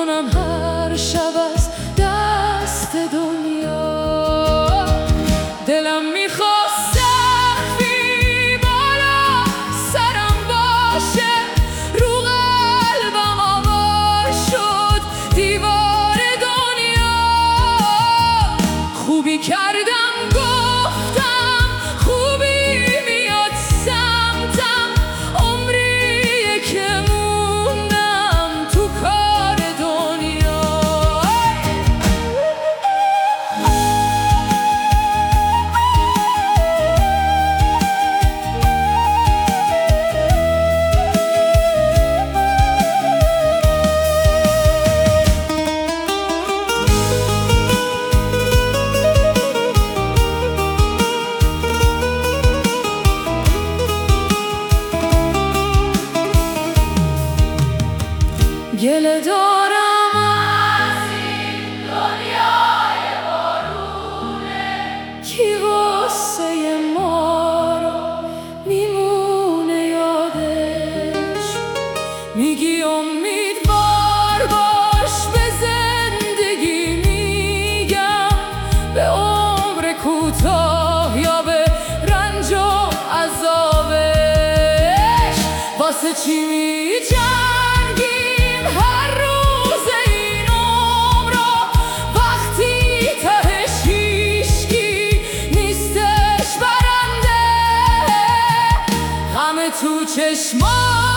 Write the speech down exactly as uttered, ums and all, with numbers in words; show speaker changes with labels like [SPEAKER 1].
[SPEAKER 1] کنم هر شب از دست دنیا. دلم میخواست سقفی بالا سرم باشه، رو قلبم آوار شد دیوار دنیا. خوبی کردم گفتم خوبی میاد سمتم، عمریه که موندم تو کار دنیا. گله دارم از این دنیای بارونه، کی واسه ما رو میمونه یادش. میگی امیدوار باش به زندگی، میگم به عمر کوتاه یا به رنج و عذابش. واسه چی میجنگی هر روز این عمر رو، وقتی تهش هیچکی نیستش برنده. غم تو چشمان